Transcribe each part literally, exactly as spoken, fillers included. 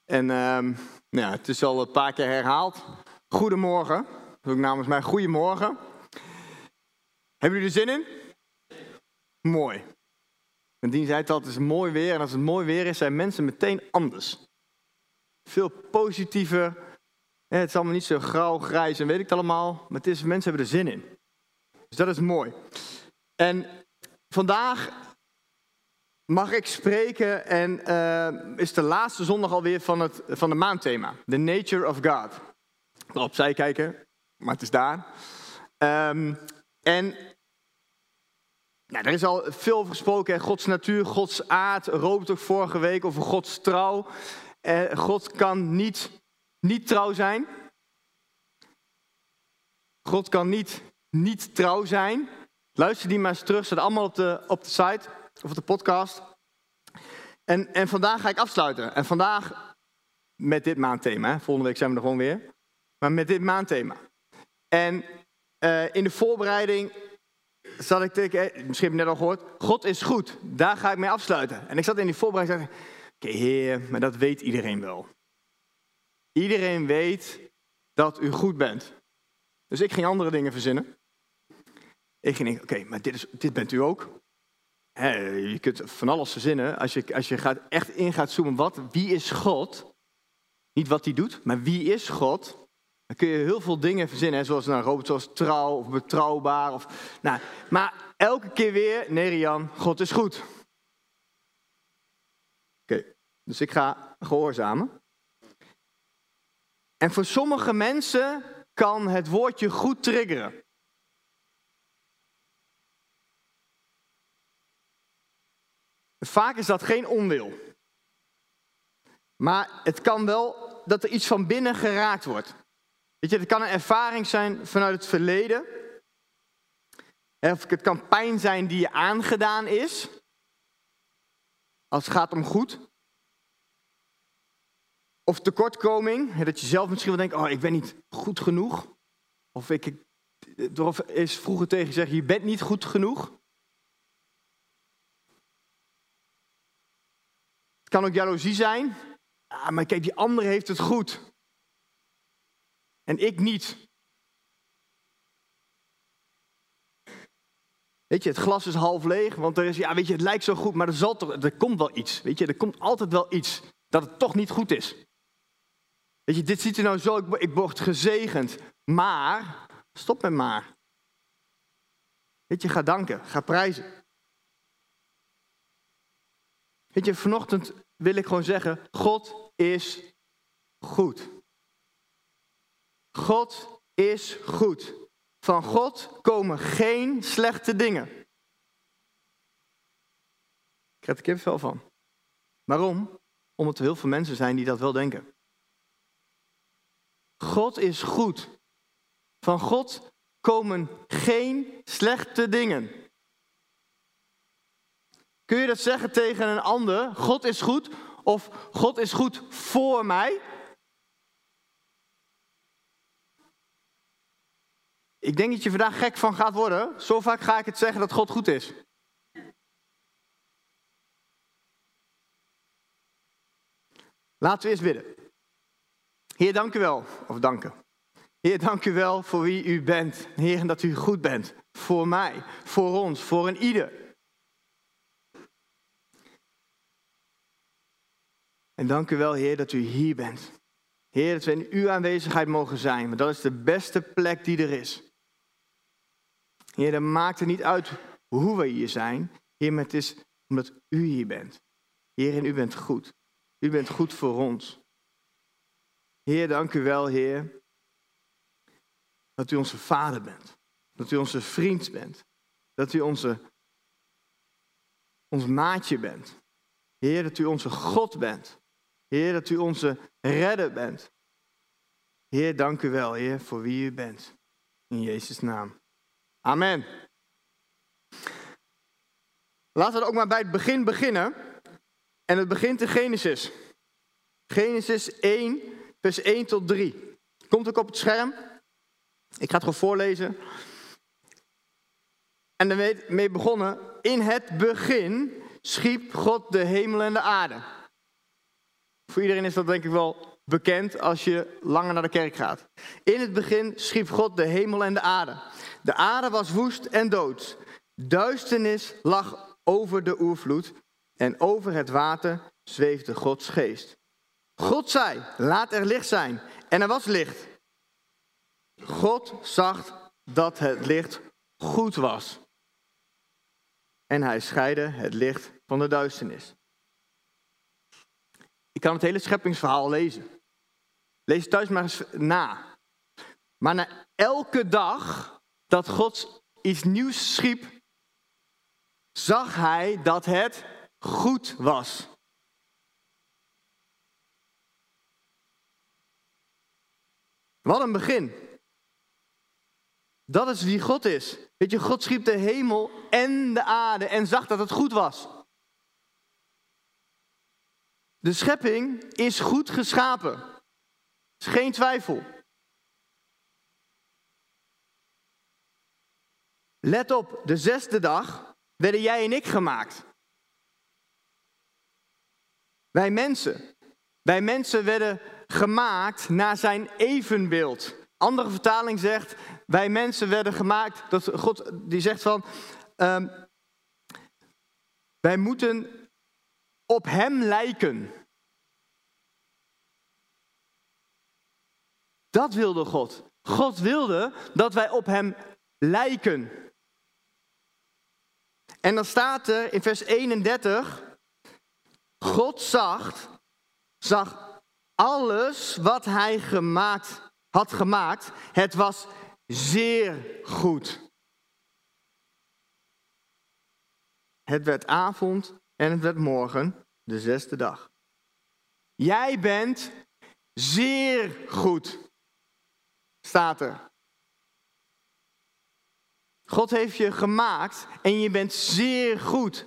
En um, nou ja, het is al een paar keer herhaald. Goedemorgen. Dat is ook namens mij goedemorgen. Hebben jullie er zin in? Mooi. En die zei dat het is mooi weer. En als het mooi weer is, zijn mensen meteen anders. Veel positiever. Het is allemaal niet zo grauw, grijs en weet ik het allemaal. Maar het is, mensen hebben er zin in. Dus dat is mooi. En vandaag mag ik spreken en uh, is de laatste zondag alweer van, het, van de maandthema. The Nature of God. Ik wil opzij kijken, maar het is daar. Um, en nou, er is al veel over gesproken. Hè? Gods natuur, Gods aard. Robert ook vorige week over Gods trouw. Uh, God kan niet, niet trouw zijn. God kan niet niet trouw zijn. Luister die maar eens terug. Ze zijn allemaal op de, op de site of op de podcast. En, en vandaag ga ik afsluiten. En vandaag met dit maandthema. Hè. Volgende week zijn we er gewoon weer. Maar met dit maandthema. En uh, in de voorbereiding zat ik tegen, misschien heb je net al gehoord. God is goed. Daar ga ik mee afsluiten. En ik zat in die voorbereiding en zei, oké okay, Heer, maar dat weet iedereen wel. Iedereen weet dat u goed bent. Dus ik ging andere dingen verzinnen. Ik ging denken, oké, okay, maar dit, is, dit bent u ook. He, je kunt van alles verzinnen. Als je, als je gaat, echt in gaat zoomen, wat, wie is God? Niet wat hij doet, maar wie is God? Dan kun je heel veel dingen verzinnen. Hè, zoals nou, Robert, zoals trouw of betrouwbaar. Of, nou, maar elke keer weer, nee Rian, God is goed. Oké, okay, dus ik ga gehoorzamen. En voor sommige mensen kan het woordje goed triggeren. Vaak is dat geen onwil. Maar het kan wel dat er iets van binnen geraakt wordt. Weet je, het kan een ervaring zijn vanuit het verleden. Of het kan pijn zijn die je aangedaan is. Als het gaat om goed. Of tekortkoming. Dat je zelf misschien wel denkt, oh, ik ben niet goed genoeg. Of ik, er is vroeger tegen gezegd, je bent niet goed genoeg. Het kan ook jaloezie zijn. Ah, maar kijk, die andere heeft het goed. En ik niet. Weet je, het glas is half leeg, want er is, ja, weet je, het lijkt zo goed, maar er, zal toch, er komt wel iets. Weet je, er komt altijd wel iets dat het toch niet goed is. Weet je, dit ziet er nou zo, ik, ik word gezegend, maar, stop met maar. Weet je, ga danken, ga prijzen. Weet je, vanochtend wil ik gewoon zeggen, God is goed. God is goed. Van God komen geen slechte dingen. Ik krijg er kippenvel van. Waarom? Omdat er heel veel mensen zijn die dat wel denken. God is goed. Van God komen geen slechte dingen. Kun je dat zeggen tegen een ander? God is goed. Of God is goed voor mij. Ik denk dat je vandaag gek van gaat worden. Zo vaak ga ik het zeggen dat God goed is. Laten we eerst bidden. Heer, dank u wel. Of danken. Heer, dank u wel voor wie u bent. Heer, en dat u goed bent. Voor mij, voor ons, voor een ieder. En dank u wel, Heer, dat u hier bent. Heer, dat we in uw aanwezigheid mogen zijn. Want dat is de beste plek die er is. Heer, dat maakt het niet uit hoe we hier zijn. Heer, maar het is omdat u hier bent. Heer, en u bent goed. U bent goed voor ons. Heer, dank u wel, Heer, dat u onze vader bent. Dat u onze vriend bent. Dat u onze, ons maatje bent. Heer, dat u onze God bent. Heer, dat u onze redder bent. Heer, dank u wel, Heer, voor wie u bent. In Jezus' naam. Amen. Laten we ook maar bij het begin beginnen. En het begint in Genesis. Genesis één, vers één tot drie. Komt ook op het scherm. Ik ga het gewoon voorlezen. En daarmee begonnen. In het begin schiep God de hemel en de aarde. Voor iedereen is dat denk ik wel bekend als je langer naar de kerk gaat. In het begin schiep God de hemel en de aarde. De aarde was woest en dood. Duisternis lag over de oervloed en over het water zweefde Gods geest. God zei, laat er licht zijn. En er was licht. God zag dat het licht goed was. En hij scheidde het licht van de duisternis. Ik kan het hele scheppingsverhaal lezen. Lees het thuis maar eens na. Maar na elke dag dat God iets nieuws schiep, zag hij dat het goed was. Wat een begin. Dat is wie God is. Weet je, God schiep de hemel en de aarde en zag dat het goed was. De schepping is goed geschapen. Er is geen twijfel. Let op, de zesde dag werden jij en ik gemaakt. Wij mensen. Wij mensen werden gemaakt naar zijn evenbeeld. Andere vertaling zegt, wij mensen werden gemaakt, dat God die zegt van, um, wij moeten op hem lijken. Dat wilde God. God wilde dat wij op hem lijken. En dan staat er in vers eenendertig, God zag, zag alles wat hij gemaakt had gemaakt, het was zeer goed. Het werd avond en het werd morgen, de zesde dag. Jij bent zeer goed, staat er. God heeft je gemaakt en je bent zeer goed.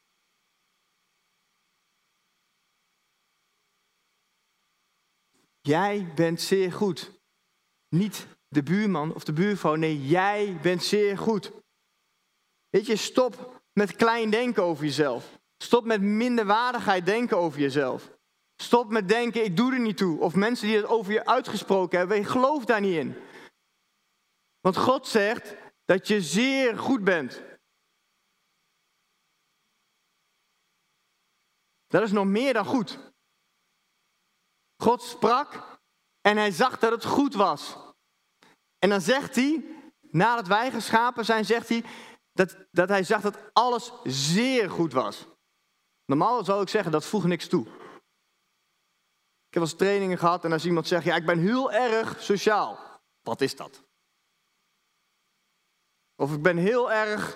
Jij bent zeer goed. Niet de buurman of de buurvrouw, nee, jij bent zeer goed. Weet je, stop met klein denken over jezelf. Stop met minderwaardigheid denken over jezelf. Stop met denken, ik doe er niet toe. Of mensen die het over je uitgesproken hebben, je gelooft daar niet in. Want God zegt dat je zeer goed bent. Dat is nog meer dan goed. God sprak en hij zag dat het goed was. En dan zegt hij, nadat wij geschapen zijn, zegt hij dat, dat hij zag dat alles zeer goed was. Normaal zou ik zeggen, dat voegt niks toe. Ik heb wel eens trainingen gehad en als iemand zegt, ja, ik ben heel erg sociaal. Wat is dat? Of ik ben heel erg,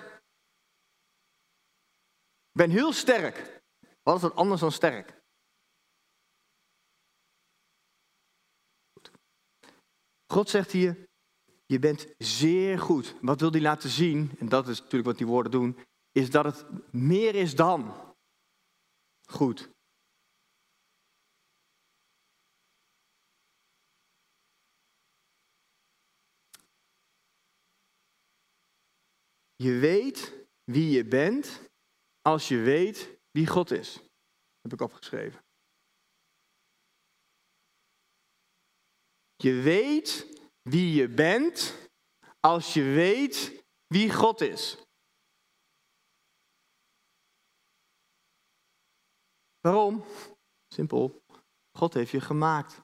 ik ben heel sterk. Wat is dat anders dan sterk? God zegt hier, je bent zeer goed. Wat wil hij laten zien, en dat is natuurlijk wat die woorden doen, is dat het meer is dan goed. Je weet wie je bent als je weet wie God is. Dat heb ik opgeschreven. Je weet wie je bent als je weet wie God is. Waarom? Simpel. God heeft je gemaakt.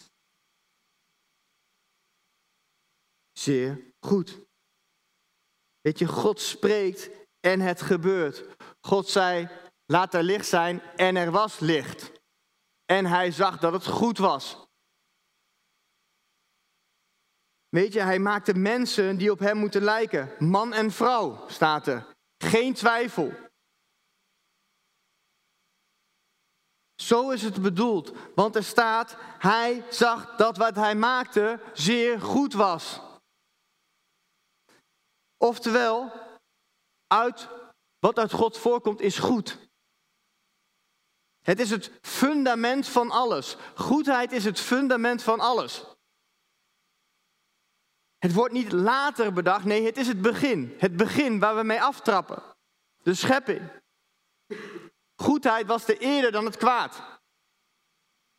Zeer goed. Weet je, God spreekt en het gebeurt. God zei, laat er licht zijn en er was licht. En hij zag dat het goed was. Weet je, hij maakte mensen die op hem moeten lijken. Man en vrouw, staat er. Geen twijfel. Zo is het bedoeld. Want er staat, hij zag dat wat hij maakte zeer goed was. Oftewel, uit, wat uit God voorkomt is goed. Het is het fundament van alles. Goedheid is het fundament van alles. Het wordt niet later bedacht, nee, het is het begin. Het begin waar we mee aftrappen. De schepping. Goedheid was er eerder dan het kwaad.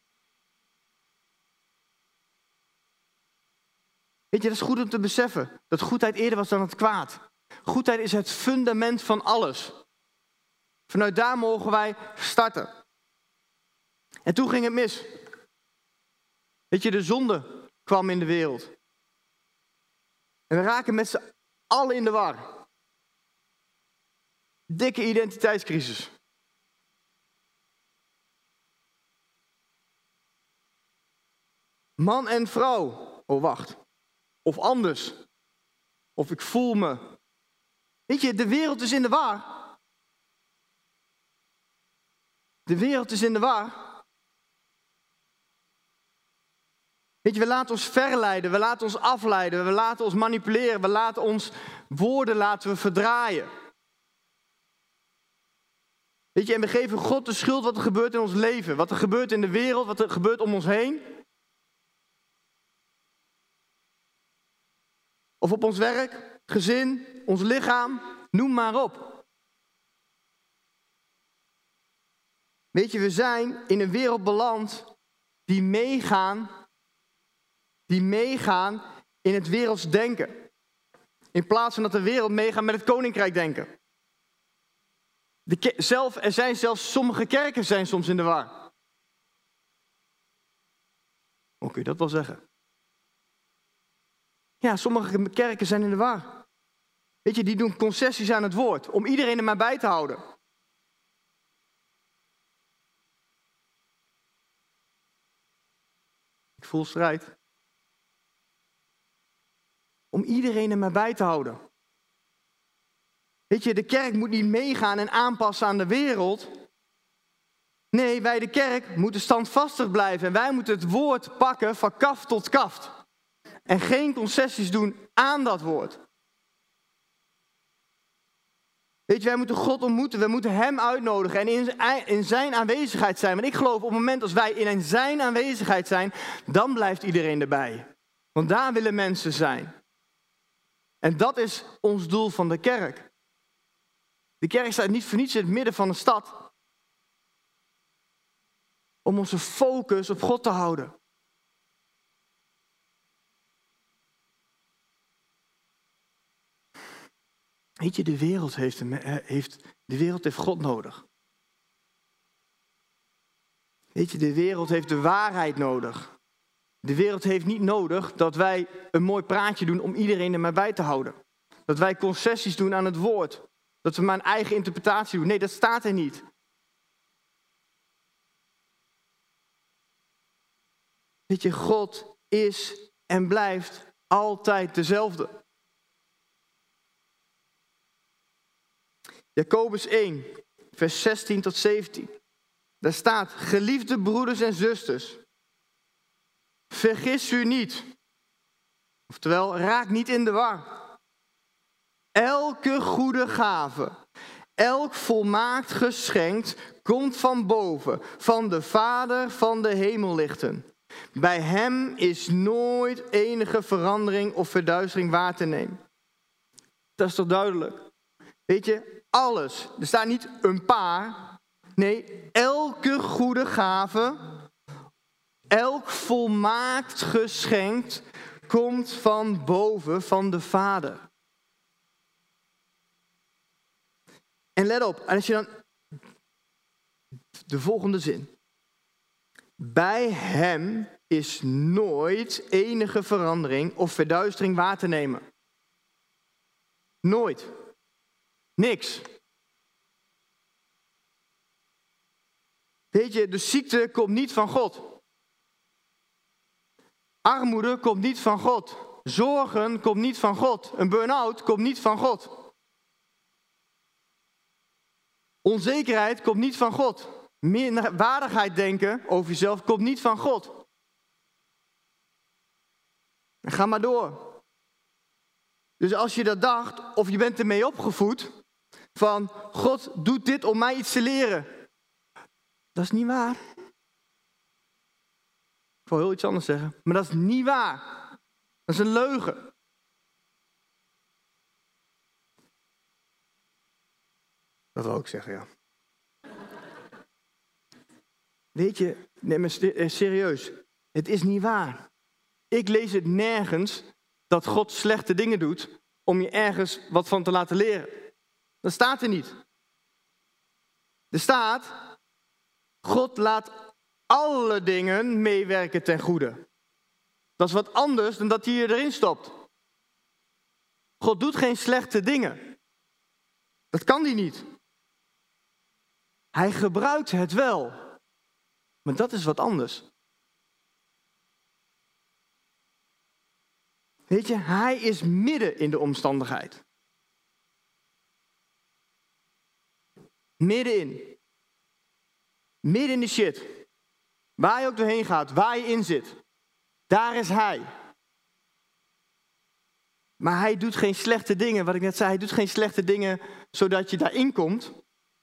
Weet je, dat is goed om te beseffen. Dat goedheid eerder was dan het kwaad. Goedheid is het fundament van alles. Vanuit daar mogen wij starten. En toen ging het mis. Weet je, de zonde kwam in de wereld. En we raken met z'n allen in de war. Dikke identiteitscrisis. Man en vrouw. Oh, wacht. Of anders. Of ik voel me. Weet je, de wereld is in de war. De wereld is in de war. Weet je, we laten ons verleiden, we laten ons afleiden, we laten ons manipuleren, we laten ons woorden laten we verdraaien. Weet je, en we geven God de schuld wat er gebeurt in ons leven, wat er gebeurt in de wereld, wat er gebeurt om ons heen. Of op ons werk, gezin, ons lichaam, noem maar op. Weet je, we zijn in een wereld beland die meegaan, die meegaan in het werelds denken. In plaats van dat de wereld meegaat met het koninkrijk denken. De ke- zelf, er zijn zelfs sommige kerken zijn soms in de war. Hoe kun je dat wel zeggen? Ja, sommige kerken zijn in de war. Weet je, die doen concessies aan het woord. Om iedereen er maar bij te houden. Ik voel strijd. Om iedereen er maar bij te houden. Weet je, de kerk moet niet meegaan en aanpassen aan de wereld. Nee, wij de kerk moeten standvastig blijven. En wij moeten het woord pakken van kaft tot kaft. En geen concessies doen aan dat woord. Weet je, wij moeten God ontmoeten. We moeten hem uitnodigen en in, in zijn aanwezigheid zijn. Want ik geloof op het moment als wij in zijn aanwezigheid zijn, dan blijft iedereen erbij. Want daar willen mensen zijn. En dat is ons doel van de kerk. De kerk staat niet voor niets in het midden van de stad. Om onze focus op God te houden. Weet je, de wereld heeft, heeft, de wereld heeft God nodig. Weet je, de wereld heeft de waarheid nodig. De wereld heeft niet nodig dat wij een mooi praatje doen om iedereen er maar bij te houden. Dat wij concessies doen aan het woord. Dat we maar een eigen interpretatie doen. Nee, dat staat er niet. Weet je, God is en blijft altijd dezelfde. Jacobus één, vers zestien tot zeventien. Daar staat, geliefde broeders en zusters, vergis u niet. Oftewel, raak niet in de war. Elke goede gave, elk volmaakt geschenk komt van boven, van de Vader van de hemellichten. Bij hem is nooit enige verandering of verduistering waar te nemen. Dat is toch duidelijk? Weet je, alles. Er staat niet een paar. Nee, elke goede gave, elk volmaakt geschenk komt van boven, van de Vader. En let op, en als je dan de volgende zin. Bij hem is nooit enige verandering of verduistering waar te nemen. Nooit. Niks. Weet je, de ziekte komt niet van God. Armoede komt niet van God. Zorgen komt niet van God. Een burn-out komt niet van God. Onzekerheid komt niet van God. Minderwaardigheid denken over jezelf komt niet van God. En ga maar door. Dus als je dat dacht, of je bent ermee opgevoed, van God doet dit om mij iets te leren. Dat is niet waar. Ik wil heel iets anders zeggen, maar dat is niet waar. Dat is een leugen. Dat wil ik zeggen, ja. Weet je, nee, maar serieus, het is niet waar. Ik lees het nergens dat God slechte dingen doet om je ergens wat van te laten leren. Dat staat er niet. Er staat, God laat alle dingen meewerken ten goede. Dat is wat anders dan dat hij je erin stopt. God doet geen slechte dingen. Dat kan hij niet. Hij gebruikt het wel. Maar dat is wat anders. Weet je, hij is midden in de omstandigheid. Middenin. Midden in de shit. Waar je ook doorheen gaat, waar je in zit. Daar is hij. Maar hij doet geen slechte dingen, wat ik net zei. Hij doet geen slechte dingen zodat je daarin komt.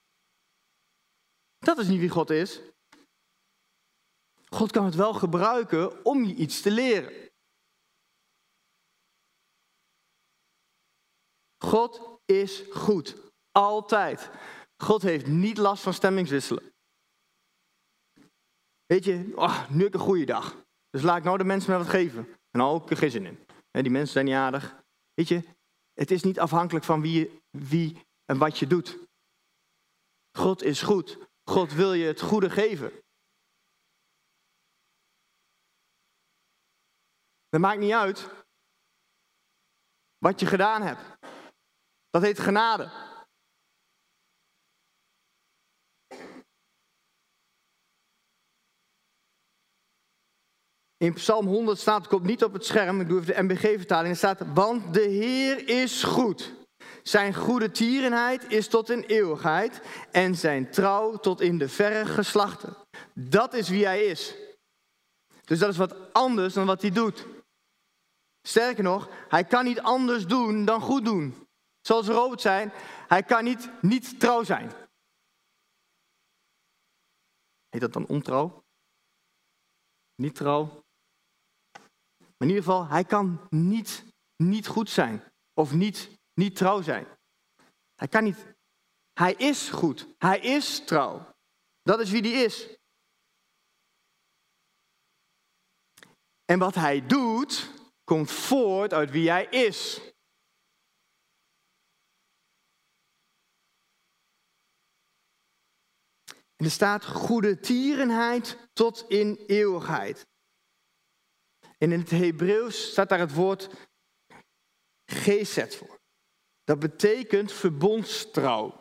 Dat is niet wie God is. God kan het wel gebruiken om je iets te leren. God is goed. Altijd. God heeft niet last van stemmingswisselen. Weet je, oh, nu heb ik een goede dag. Dus laat ik nou de mensen mij wat geven. En nou ook er geen zin in. En die mensen zijn niet aardig. Weet je, het is niet afhankelijk van wie, wie en wat je doet. God is goed. God wil je het goede geven. Dat maakt niet uit wat je gedaan hebt. Dat heet genade. In Psalm honderd staat, het komt niet op het scherm, ik doe even de M B G-vertaling, er staat, want de Heer is goed. Zijn goede tierenheid is tot in eeuwigheid en zijn trouw tot in de verre geslachten. Dat is wie hij is. Dus dat is wat anders dan wat hij doet. Sterker nog, hij kan niet anders doen dan goed doen. Zoals Robert zei, hij kan niet niet trouw zijn. Heet dat dan ontrouw? Niet trouw? Maar in ieder geval, hij kan niet, niet goed zijn. Of niet, niet trouw zijn. Hij kan niet. Hij is goed. Hij is trouw. Dat is wie hij is. En wat hij doet, komt voort uit wie hij is. En er staat goede tierenheid tot in eeuwigheid. En in het Hebreeuws staat daar het woord gesed voor. Dat betekent verbondstrouw.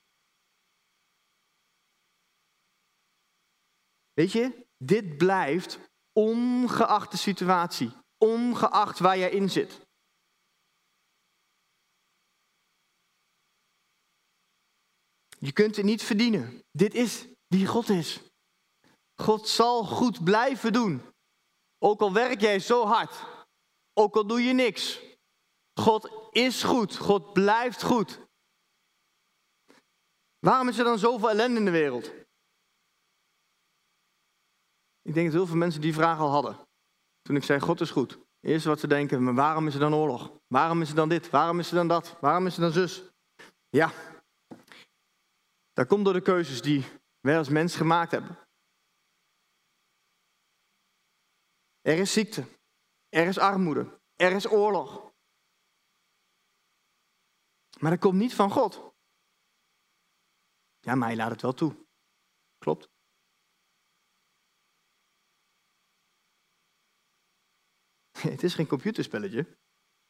Weet je, dit blijft ongeacht de situatie. Ongeacht waar jij in zit. Je kunt het niet verdienen. Dit is wie God is. God zal goed blijven doen. Ook al werk jij zo hard. Ook al doe je niks. God is goed. God blijft goed. Waarom is er dan zoveel ellende in de wereld? Ik denk dat heel veel mensen die vraag al hadden. Toen ik zei, God is goed. Het eerste wat ze denken, maar waarom is er dan oorlog? Waarom is er dan dit? Waarom is er dan dat? Waarom is er dan zus? Ja, dat komt door de keuzes die wij als mens gemaakt hebben. Er is ziekte. Er is armoede. Er is oorlog. Maar dat komt niet van God. Ja, maar hij laat het wel toe. Klopt. Het is geen computerspelletje.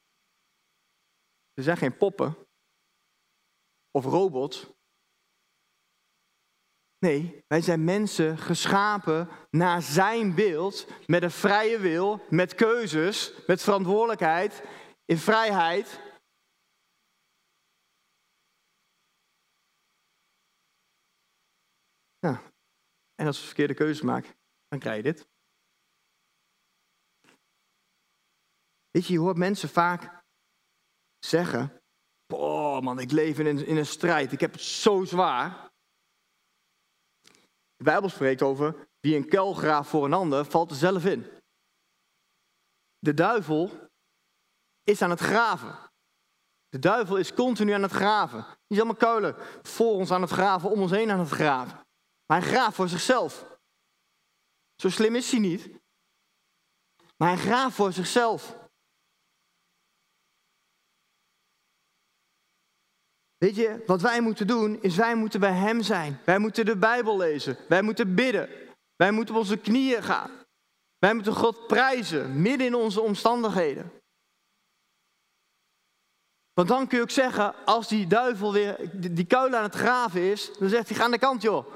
Er zijn geen poppen. Of robots. Nee, wij zijn mensen geschapen naar zijn beeld, met een vrije wil, met keuzes, met verantwoordelijkheid, in vrijheid. Ja. En als we verkeerde keuzes maken, dan krijg je dit. Weet je, je hoort mensen vaak zeggen, oh man, ik leef in een, in een strijd, ik heb het zo zwaar. De Bijbel spreekt over, wie een kuil graaft voor een ander, valt er zelf in. De duivel is aan het graven. De duivel is continu aan het graven. Die is allemaal kuilen voor ons aan het graven, om ons heen aan het graven. Maar hij graaft voor zichzelf. Zo slim is hij niet. Maar hij graaft voor zichzelf. Weet je, wat wij moeten doen, is wij moeten bij hem zijn. Wij moeten de Bijbel lezen. Wij moeten bidden. Wij moeten op onze knieën gaan. Wij moeten God prijzen, midden in onze omstandigheden. Want dan kun je ook zeggen, als die duivel weer die kuil aan het graven is, dan zegt hij, ga aan de kant joh.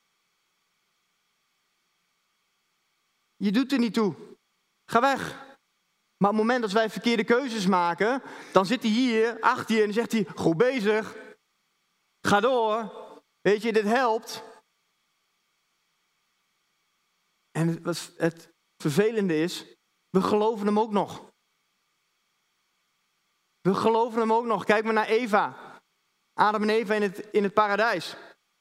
Je doet er niet toe. Ga weg. Maar op het moment dat wij verkeerde keuzes maken, dan zit hij hier, achter je en dan zegt hij, goed bezig. Ga door. Weet je, dit helpt. En het, wat het vervelende is, we geloven hem ook nog. We geloven hem ook nog. Kijk maar naar Eva. Adam en Eva in het, in het paradijs.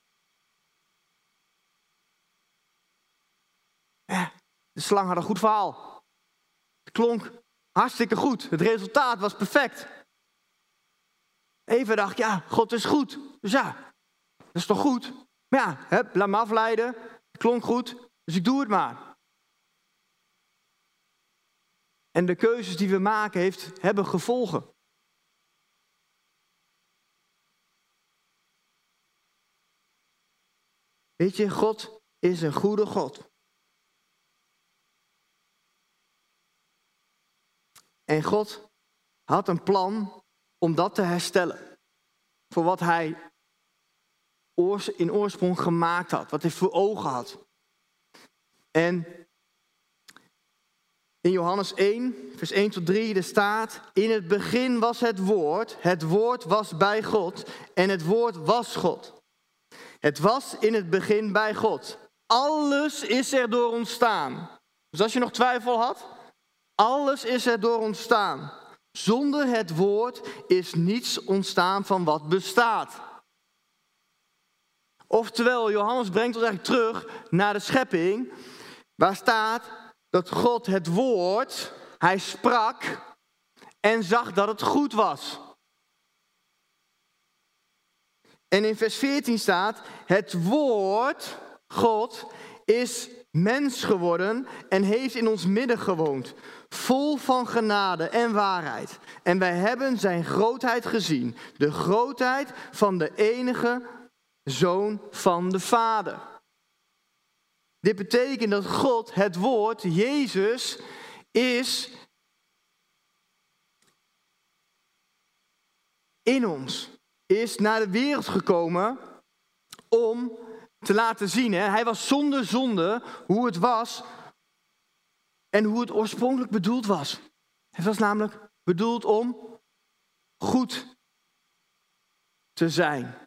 Eh, de slang had een goed verhaal. Het klonk hartstikke goed. Het resultaat was perfect. Eva dacht, ja, God is goed. Dus ja, dat is toch goed? Maar ja, hè, laat me afleiden. Het klonk goed, dus ik doe het maar. En de keuzes die we maken heeft, hebben gevolgen. Weet je, God is een goede God. En God had een plan om dat te herstellen. Voor wat hij in oorsprong gemaakt had. Wat hij voor ogen had. En in Johannes één, vers één tot drie, er staat: in het begin was het woord. Het woord was bij God. En het woord was God. Het was in het begin bij God. Alles is er door ontstaan. Dus als je nog twijfel had, alles is er door ontstaan. Zonder het woord is niets ontstaan van wat bestaat. Oftewel, Johannes brengt ons eigenlijk terug naar de schepping, waar staat dat God het woord, hij sprak en zag dat het goed was. En in vers veertien staat, het woord, God, is mens geworden en heeft in ons midden gewoond. Vol van genade en waarheid. En wij hebben zijn grootheid gezien. De grootheid van de enige Zoon van de Vader. Dit betekent dat God, het woord, Jezus, is in ons. Is naar de wereld gekomen om te laten zien. Hè? Hij was zonder zonde hoe het was en hoe het oorspronkelijk bedoeld was. Het was namelijk bedoeld om goed te zijn.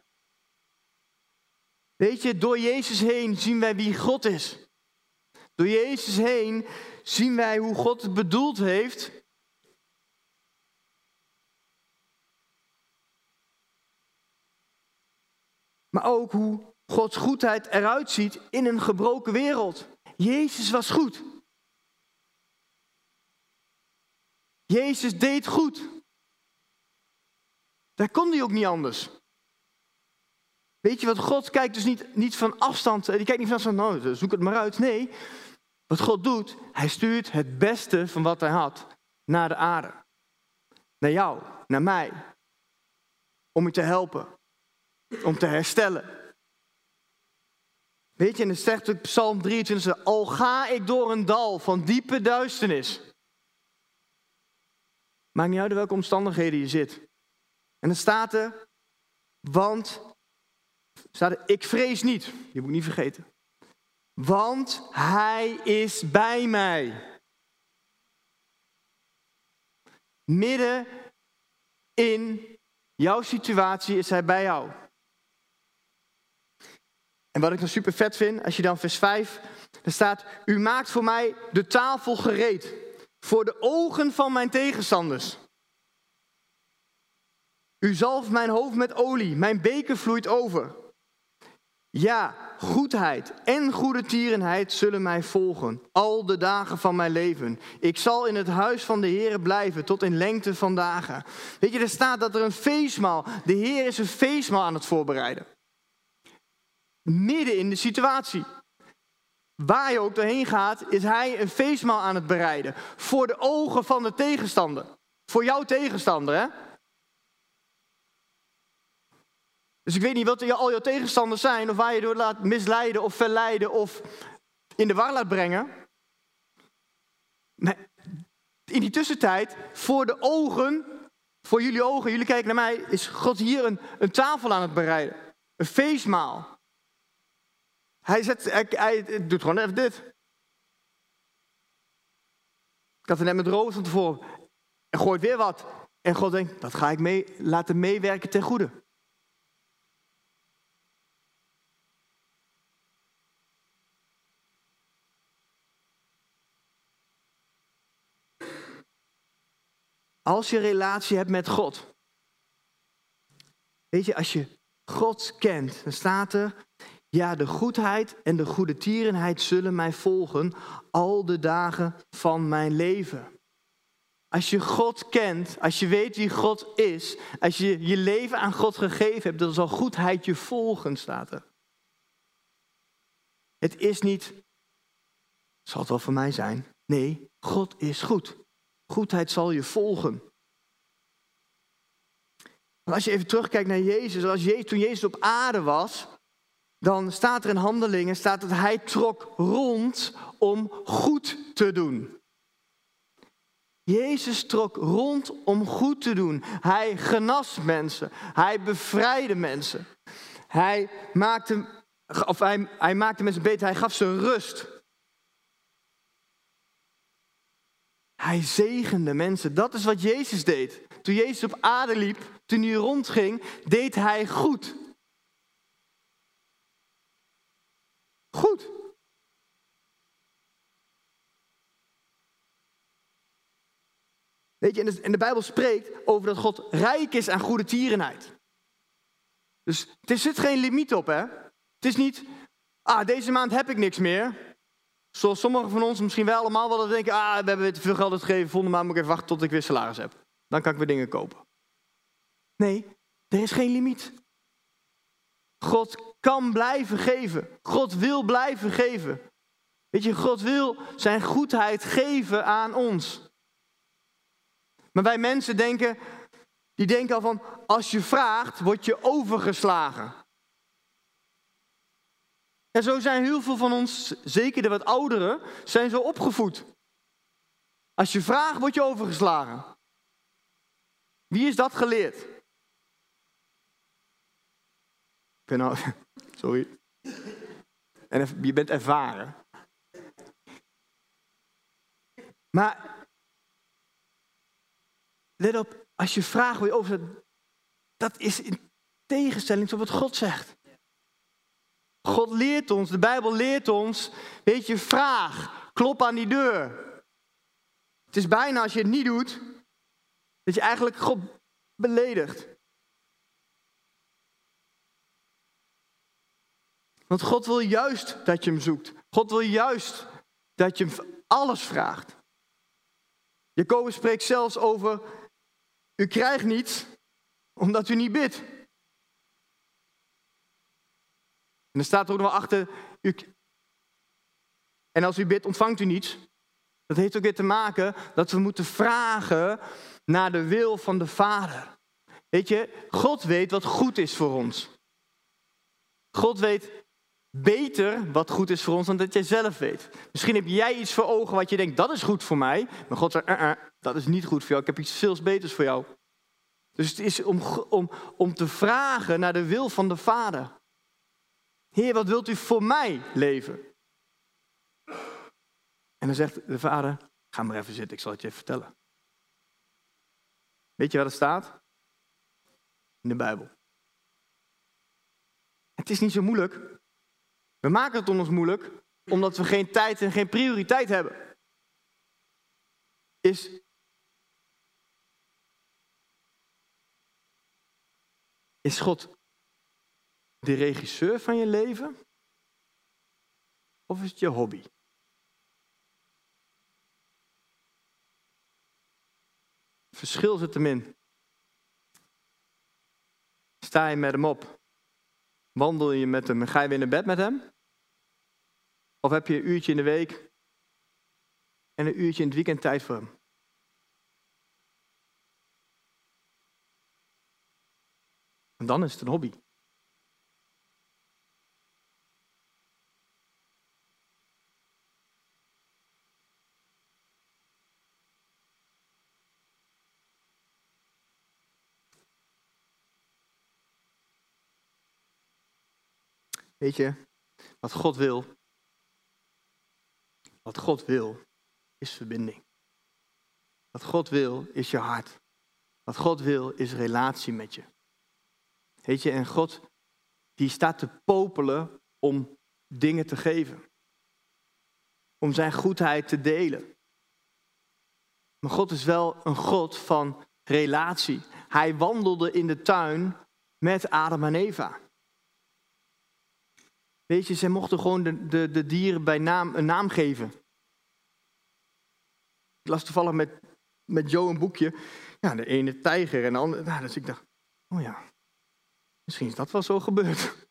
Weet je, door Jezus heen zien wij wie God is. Door Jezus heen zien wij hoe God het bedoeld heeft. Maar ook hoe Gods goedheid eruit ziet in een gebroken wereld. Jezus was goed. Jezus deed goed. Daar kon hij ook niet anders. Weet je wat, God kijkt dus niet, niet van afstand. Die kijkt niet van afstand, nou, zoek het maar uit. Nee, wat God doet, hij stuurt het beste van wat hij had naar de aarde. Naar jou, naar mij. Om je te helpen. Om te herstellen. Weet je, en het zegt op Psalm drieëntwintig, al ga ik door een dal van diepe duisternis. Maakt niet uit in welke omstandigheden je zit. En dan staat er, want, staat er, ik vrees niet. Die moet ik niet vergeten. Want hij is bij mij. Midden in jouw situatie is hij bij jou. En wat ik dan super vet vind, als je dan vers vijf, er staat, u maakt voor mij de tafel gereed, voor de ogen van mijn tegenstanders. U zalft mijn hoofd met olie, mijn beker vloeit over. Ja, goedheid en goede tierenheid zullen mij volgen, al de dagen van mijn leven. Ik zal in het huis van de Heere blijven, tot in lengte van dagen. Weet je, er staat dat er een feestmaal, de Heer is een feestmaal aan het voorbereiden. Midden in de situatie. Waar je ook doorheen gaat, is hij een feestmaal aan het bereiden. Voor de ogen van de tegenstander. Voor jouw tegenstander, hè? Dus ik weet niet wat al jouw tegenstanders zijn, of waar je door laat misleiden of verleiden of in de war laat brengen. Maar in die tussentijd, voor de ogen, voor jullie ogen, jullie kijken naar mij, is God hier een, een tafel aan het bereiden. Een feestmaal. Hij, zet, hij, hij doet gewoon even dit. Ik had het net met Roos van tevoren. En gooit weer wat. En God denkt, dat ga ik mee, laten meewerken ten goede. Als je een relatie hebt met God. Weet je, als je God kent, dan staat er, ja, de goedheid en de goede tierenheid zullen mij volgen al de dagen van mijn leven. Als je God kent, als je weet wie God is, als je je leven aan God gegeven hebt, dan zal goedheid je volgen, staat er. Het is niet, zal het wel voor mij zijn? Nee, God is goed. Goedheid zal je volgen. En als je even terugkijkt naar Jezus, als je, toen Jezus op aarde was, dan staat er in Handelingen, staat dat hij trok rond om goed te doen. Jezus trok rond om goed te doen. Hij genas mensen. Hij bevrijdde mensen. Hij maakte, of hij, hij maakte mensen beter. Hij gaf ze rust. Hij zegende mensen. Dat is wat Jezus deed. Toen Jezus op aarde liep, toen hij rondging, deed hij goed. Goed. Weet je, en de, en de Bijbel spreekt over dat God rijk is aan goede tierenheid. Dus er zit geen limiet op, hè. Het is niet, ah, deze maand heb ik niks meer. Zoals sommigen van ons misschien wel allemaal wel denken, ah, we hebben weer te veel geld uitgegeven, volgende maand moet ik even wachten tot ik weer salaris heb. Dan kan ik weer dingen kopen. Nee, er is geen limiet. God kan blijven geven. God wil blijven geven. Weet je, God wil zijn goedheid geven aan ons. Maar wij mensen denken, die denken al van, als je vraagt, word je overgeslagen. En zo zijn heel veel van ons, zeker de wat ouderen, zijn zo opgevoed. Als je vraagt, word je overgeslagen. Wie is dat geleerd? Ik ben nou, sorry. En je bent ervaren. Maar, let op, als je vraagt, word je overgeslagen. Dat is in tegenstelling tot wat God zegt. God leert ons, de Bijbel leert ons, weet je, vraag, klop aan die deur. Het is bijna als je het niet doet, dat je eigenlijk God beledigt. Want God wil juist dat je hem zoekt. God wil juist dat je hem alles vraagt. Jacobus spreekt zelfs over, u krijgt niets omdat u niet bidt. En er staat er ook nog wel achter, u, en als u bidt, ontvangt u niets. Dat heeft ook weer te maken dat we moeten vragen naar de wil van de Vader. Weet je, God weet wat goed is voor ons. God weet beter wat goed is voor ons dan dat jij zelf weet. Misschien heb jij iets voor ogen wat je denkt, dat is goed voor mij. Maar God zegt, uh -uh, dat is niet goed voor jou, ik heb iets veel beters voor jou. Dus het is om, om, om te vragen naar de wil van de Vader. Heer, wat wilt u voor mij leven? En dan zegt de Vader, ga maar even zitten, ik zal het je even vertellen. Weet je waar het staat? In de Bijbel. Het is niet zo moeilijk. We maken het ons moeilijk, omdat we geen tijd en geen prioriteit hebben. Is, is God de regisseur van je leven? Of is het je hobby? Verschil zit hem in. Sta je met hem op? Wandel je met hem en ga je weer naar bed met hem? Of heb je een uurtje in de week en een uurtje in het weekend tijd voor hem? En dan is het een hobby. Weet je, wat God wil, wat God wil, is verbinding. Wat God wil, is je hart. Wat God wil, is relatie met je. Weet je, en God, die staat te popelen om dingen te geven. Om zijn goedheid te delen. Maar God is wel een God van relatie. Hij wandelde in de tuin met Adam en Eva. Weet je, zij mochten gewoon de, de, de dieren bij naam een naam geven. Ik las toevallig met, met Joe een boekje. Ja, de ene tijger en de andere. Nou, dus ik dacht, oh ja, misschien is dat wel zo gebeurd.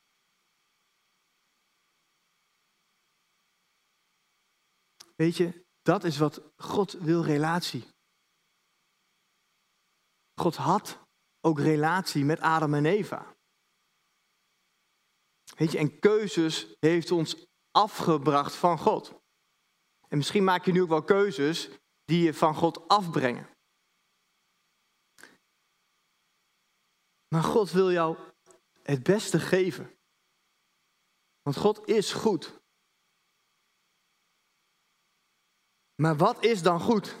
Weet je, dat is wat God wil, relatie. God had ook relatie met Adam en Eva. Weet je, en keuzes heeft ons afgebracht van God. En misschien maak je nu ook wel keuzes die je van God afbrengen. Maar God wil jou het beste geven. Want God is goed. Maar wat is dan goed?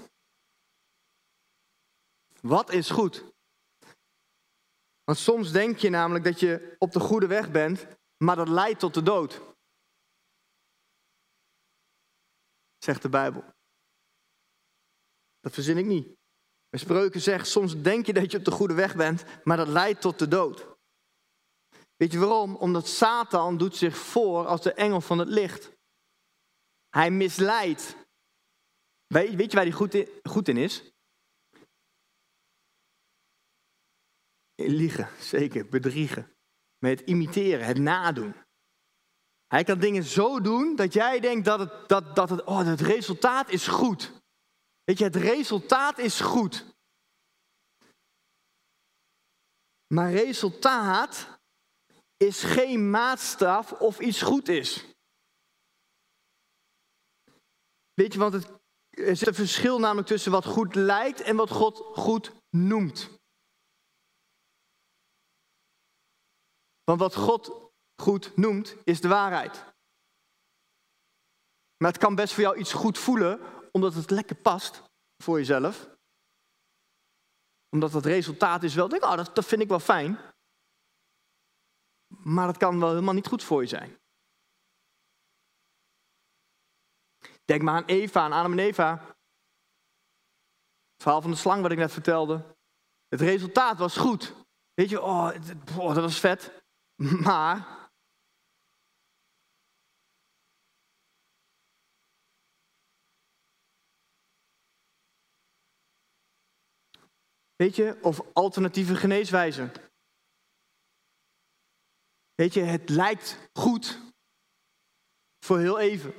Wat is goed? Want soms denk je namelijk dat je op de goede weg bent, maar dat leidt tot de dood. Zegt de Bijbel. Dat verzin ik niet. Maar Spreuken zegt, soms denk je dat je op de goede weg bent, maar dat leidt tot de dood. Weet je waarom? Omdat Satan doet zich voor als de engel van het licht. Hij misleidt. Weet je waar hij goed in, goed in is? In liegen, zeker. Bedriegen. Met het imiteren, het nadoen. Hij kan dingen zo doen dat jij denkt dat het, dat, dat het, oh, het resultaat is goed. Weet je, het resultaat is goed. Maar resultaat is geen maatstaf of iets goed is. Weet je, want het, er zit een verschil namelijk tussen wat goed lijkt en wat God goed noemt. Want wat God goed noemt, is de waarheid. Maar het kan best voor jou iets goed voelen, omdat het lekker past voor jezelf. Omdat het resultaat is wel, denk ik, oh, dat, dat vind ik wel fijn. Maar dat kan wel helemaal niet goed voor je zijn. Denk maar aan Eva, aan Adam en Eva. Het verhaal van de slang wat ik net vertelde. Het resultaat was goed. Weet je, oh, oh dat was vet. Maar weet je, of alternatieve geneeswijzen. Weet je, het lijkt goed voor heel even.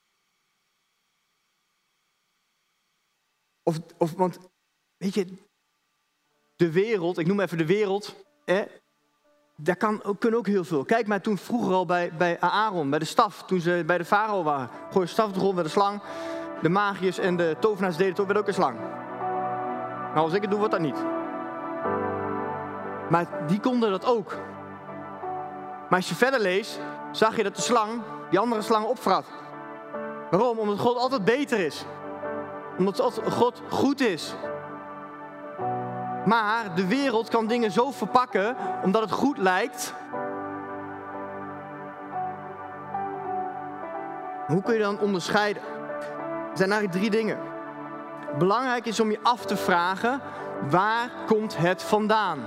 Of, of want, weet je, de wereld, ik noem even de wereld, hè, daar kan, kunnen ook heel veel. Kijk maar toen vroeger al bij, bij Aaron, bij de staf, toen ze bij de farao waren. Gooi de staf op de grond met de slang. De magiërs en de tovenaars deden het ook, werd ook een slang. Nou, als ik het doe, wordt dat niet. Maar die konden dat ook. Maar als je verder leest, zag je dat de slang die andere slangen opvrat. Waarom? Omdat God altijd beter is. Omdat God goed is. Maar de wereld kan dingen zo verpakken, omdat het goed lijkt. Hoe kun je dan onderscheiden? Er zijn eigenlijk drie dingen. Belangrijk is om je af te vragen, waar komt het vandaan?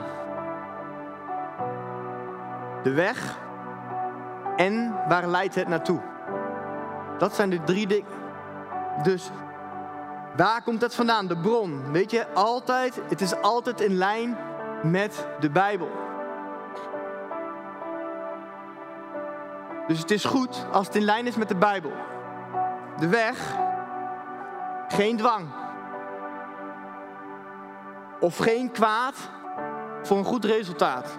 De weg en waar leidt het naartoe? Dat zijn de drie dingen. Dus waar komt het vandaan? De bron. Weet je, altijd, het is altijd in lijn met de Bijbel. Dus het is goed als het in lijn is met de Bijbel. De weg, geen dwang. Of geen kwaad voor een goed resultaat.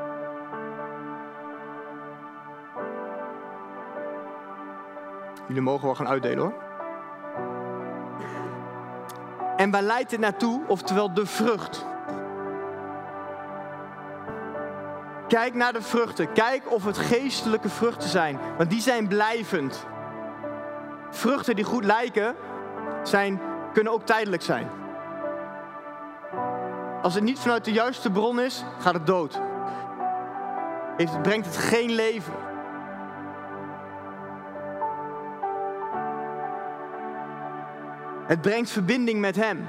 Jullie mogen wel gaan uitdelen hoor. En waar leidt het naartoe? Oftewel de vrucht. Kijk naar de vruchten. Kijk of het geestelijke vruchten zijn. Want die zijn blijvend. Vruchten die goed lijken, zijn, kunnen ook tijdelijk zijn. Als het niet vanuit de juiste bron is, gaat het dood. Het brengt het geen leven. Het brengt verbinding met hem.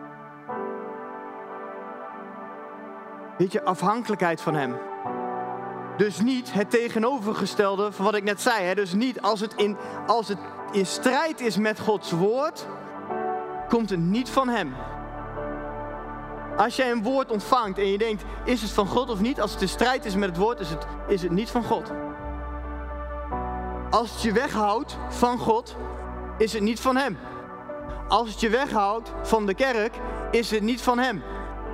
Weet je, afhankelijkheid van hem. Dus niet het tegenovergestelde van wat ik net zei. Hè? Dus niet als het, in, als het in strijd is met Gods woord, komt het niet van hem. Als jij een woord ontvangt en je denkt, is het van God of niet? Als het in strijd is met het woord, is het, is het niet van God. Als het je weghoudt van God, is het niet van hem. Als het je weghoudt van de kerk, is het niet van hem.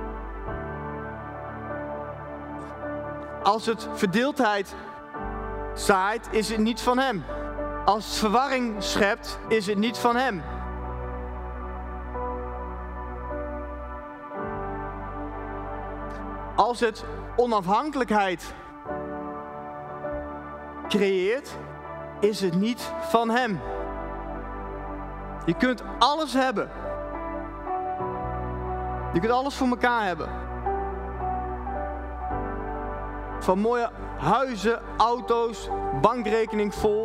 Als het verdeeldheid zaait, is het niet van hem. Als het verwarring schept, is het niet van hem. Als het onafhankelijkheid creëert, is het niet van hem. Je kunt alles hebben. Je kunt alles voor elkaar hebben. Van mooie huizen, auto's, bankrekening vol.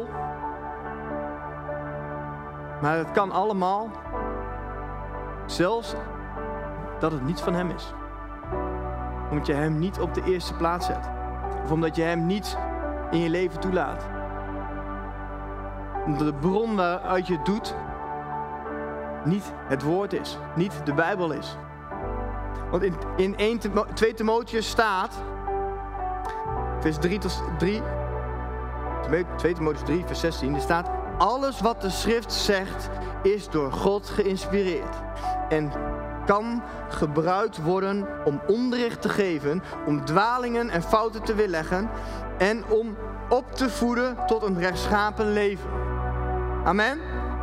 Maar het kan allemaal, zelfs dat het niet van hem is. Omdat je hem niet op de eerste plaats zet. Of omdat je hem niet in je leven toelaat. Omdat de bron waaruit je het doet niet het woord is. Niet de Bijbel is. Want in, in twee Timotheüs staat, vers drie tot drie, twee Timotheüs drie, vers zestien, er staat: alles wat de schrift zegt is door God geïnspireerd. En kan gebruikt worden om onderricht te geven, om dwalingen en fouten te weerleggen en om op te voeden tot een rechtschapen leven. Amen.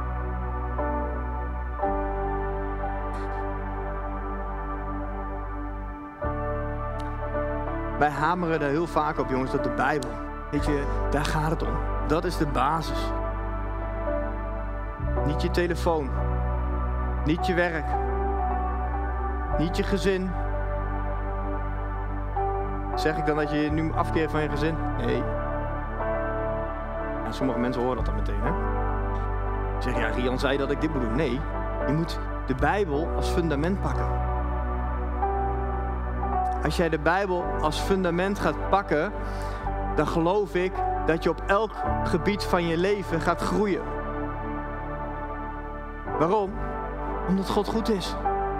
Wij hameren daar heel vaak op, jongens, dat de Bijbel, weet je, daar gaat het om. Dat is de basis. Niet je telefoon, niet je werk, niet je gezin. Zeg ik dan dat je je nu afkeert van je gezin? Nee. Ja, sommige mensen horen dat dan meteen, hè? Zeg, ja, Rian zei dat ik dit moet doen. Nee, je moet de Bijbel als fundament pakken. Als jij de Bijbel als fundament gaat pakken, dan geloof ik dat je op elk gebied van je leven gaat groeien. Waarom? Omdat God goed is.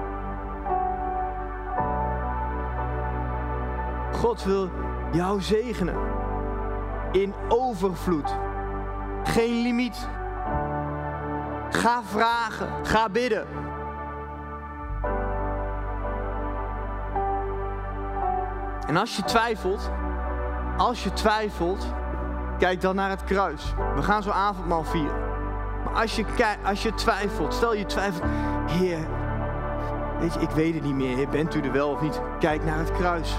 God wil jou zegenen. In overvloed. Geen limiet. Ga vragen. Ga bidden. En als je twijfelt, als je twijfelt, kijk dan naar het kruis. We gaan zo avondmaal vieren. Maar als je, als je twijfelt, stel je twijfelt, Heer, weet je, ik weet het niet meer, Heer, bent u er wel of niet? Kijk naar het kruis.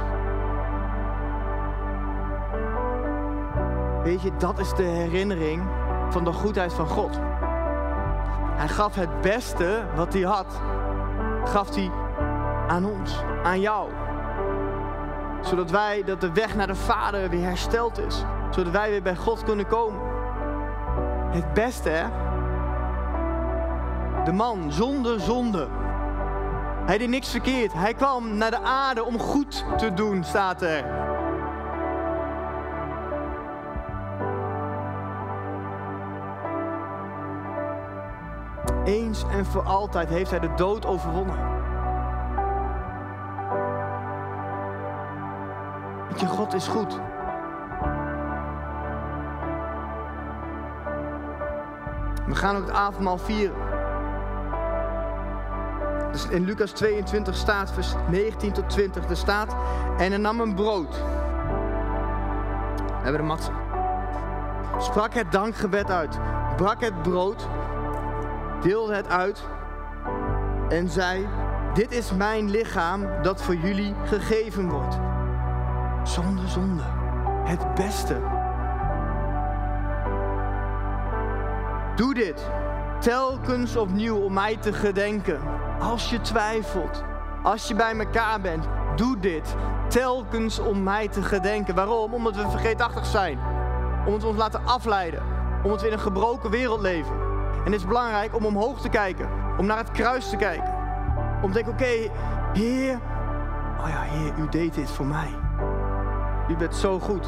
Weet je, dat is de herinnering van de goedheid van God. Hij gaf het beste wat hij had, gaf hij aan ons, aan jou. Zodat wij, dat de weg naar de Vader weer hersteld is. Zodat wij weer bij God kunnen komen. Het beste, hè? De man zonder zonde. Hij deed niks verkeerd. Hij kwam naar de aarde om goed te doen, staat er. Eens en voor altijd heeft hij de dood overwonnen. Weet je, God is goed. We gaan ook het avondmaal vieren. Dus in Lucas tweeëntwintig staat, vers negentien tot twintig, er staat: en hij nam een brood. We hebben de matse. Sprak het dankgebed uit, brak het brood, deelde het uit en zei: dit is mijn lichaam dat voor jullie gegeven wordt. Zonder zonde. het beste. Doe dit telkens opnieuw om mij te gedenken. Als je twijfelt, als je bij elkaar bent, doe dit telkens om mij te gedenken. Waarom? Omdat we vergeetachtig zijn. Omdat we ons laten afleiden. Omdat we in een gebroken wereld leven. En het is belangrijk om omhoog te kijken. Om naar het kruis te kijken. Om te denken, oké, okay, Heer. Oh ja, Heer, u deed dit voor mij. U bent zo goed.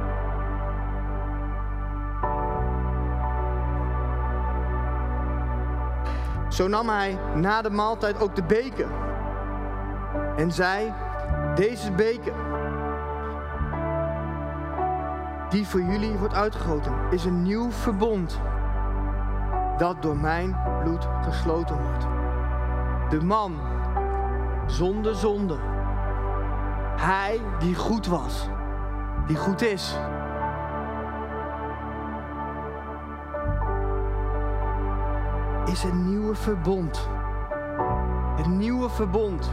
Zo nam hij na de maaltijd ook de beker. En zei, deze beker, die voor jullie wordt uitgegoten, is een nieuw verbond. Dat door mijn bloed gesloten wordt. De man zonder zonde. Hij die goed was. Die goed is. Is een nieuwe verbond. Een nieuwe verbond.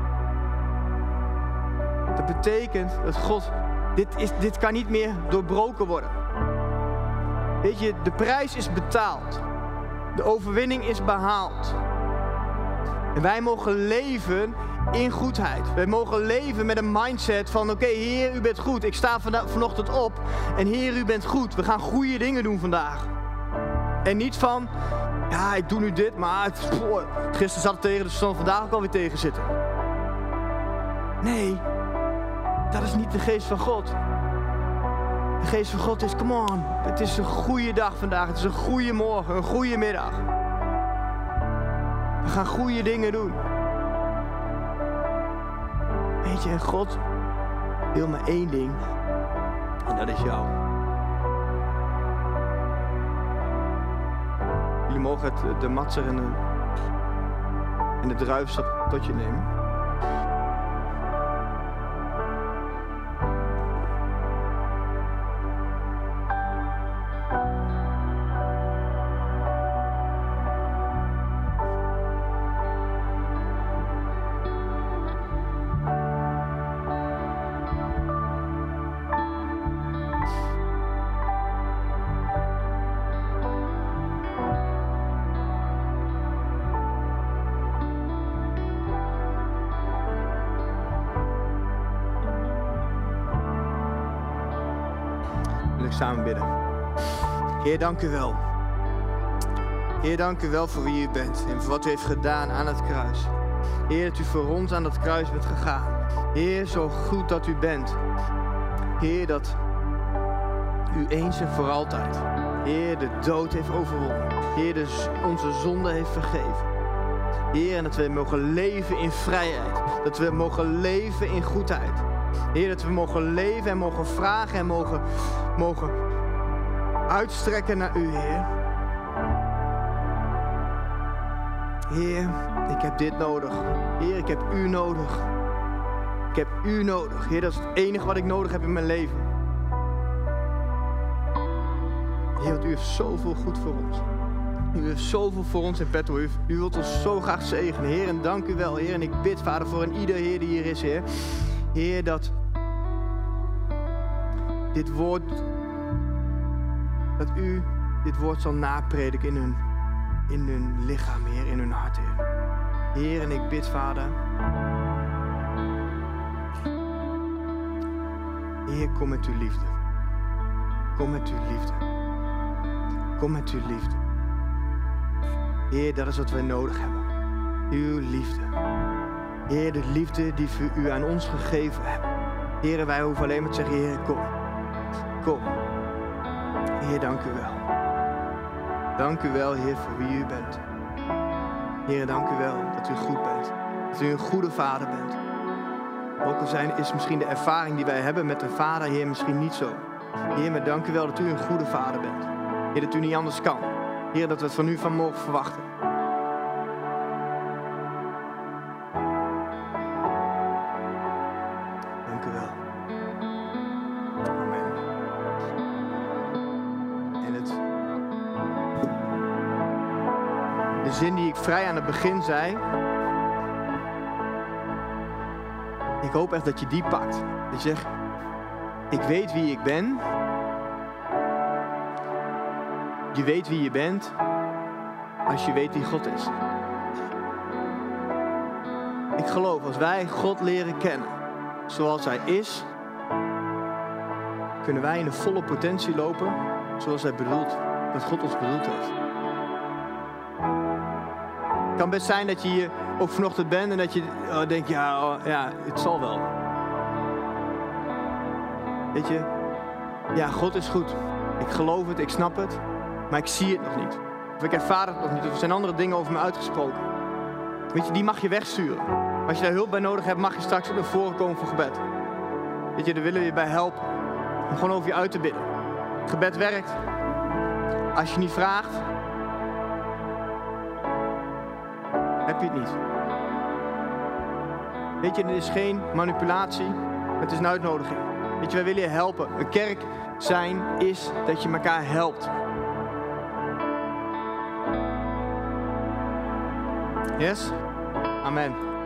Dat betekent dat God, dit, is, dit kan niet meer doorbroken worden. Weet je, de prijs is betaald. De overwinning is behaald. En wij mogen leven in goedheid. Wij mogen leven met een mindset van, oké, okay, Heer, u bent goed. Ik sta vano- vanochtend op en Heer, u bent goed. We gaan goede dingen doen vandaag. En niet van, ja, ik doe nu dit, maar het, oh, gisteren zat het tegen, dus zal vandaag ook alweer tegen zitten. Nee, dat is niet de geest van God. De geest van God is, come on, het is een goede dag vandaag. Het is een goede morgen, een goede middag. We gaan goede dingen doen. Weet je, en God wil maar één ding. En dat is jou. Jullie mogen het, de matser en de, en de druivensap tot je nemen. Samen bidden. Heer, dank u wel. Heer, dank u wel voor wie u bent en voor wat u heeft gedaan aan het kruis. Heer, dat u voor ons aan dat kruis bent gegaan. Heer, zo goed dat u bent. Heer, dat u eens en voor altijd, Heer, de dood heeft overwonnen. Heer, dus onze zonde heeft vergeven. Heer, en dat we mogen leven in vrijheid. Dat we mogen leven in goedheid. Heer, dat we mogen leven en mogen vragen en mogen, mogen uitstrekken naar u, Heer. Heer, ik heb dit nodig. Heer, ik heb u nodig. Ik heb u nodig. Heer, dat is het enige wat ik nodig heb in mijn leven. Heer, want u heeft zoveel goed voor ons. U heeft zoveel voor ons in petto. U, u wilt ons zo graag zegenen. Heer, en dank u wel, Heer. En ik bid, Vader, voor een ieder, Heer, die hier is, Heer. Heer, dat dit woord, dat u dit woord zal naprediken in hun, in hun lichaam, Heer, in hun hart, Heer. Heer, en ik bid, Vader, Heer, kom met uw liefde. Kom met uw liefde. Kom met uw liefde. Heer, dat is wat wij nodig hebben. Uw liefde. Heer, de liefde die u aan ons gegeven hebt. Heer, wij hoeven alleen maar te zeggen, Heer, kom. Kom. Heer, dank u wel. Dank u wel, Heer, voor wie u bent. Heer, dank u wel dat u goed bent. Dat u een goede vader bent. Ook al zijn, is misschien de ervaring die wij hebben met een vader, Heer, misschien niet zo. Heer, maar dank u wel dat u een goede vader bent. Heer, dat u niet anders kan. Heer, dat we het van u van mogen verwachten. Dank u wel. Amen. En het... De zin die ik vrij aan het begin zei... Ik hoop echt dat je die pakt. Dat je zegt... Ik weet wie ik ben. Je weet wie je bent als je weet wie God is. Ik geloof, als wij God leren kennen zoals Hij is, kunnen wij in de volle potentie lopen zoals Hij bedoelt, dat God ons bedoeld heeft. Het kan best zijn dat je hier ook vanochtend bent en dat je oh, denkt, ja, oh, ja, het zal wel. Weet je, ja, God is goed. Ik geloof het, ik snap het, maar ik zie het nog niet. Of ik ervaar het nog niet, of er zijn andere dingen over me uitgesproken. Weet je, die mag je wegsturen. Als je daar hulp bij nodig hebt, mag je straks ook naar voren komen voor gebed. Weet je, daar willen we je bij helpen. Om gewoon over je uit te bidden. Gebed werkt. Als je niet vraagt, heb je het niet. Weet je, dit is geen manipulatie, het is een uitnodiging. Weet je, wij willen je helpen. Een kerk zijn is dat je elkaar helpt. Yes? Amen.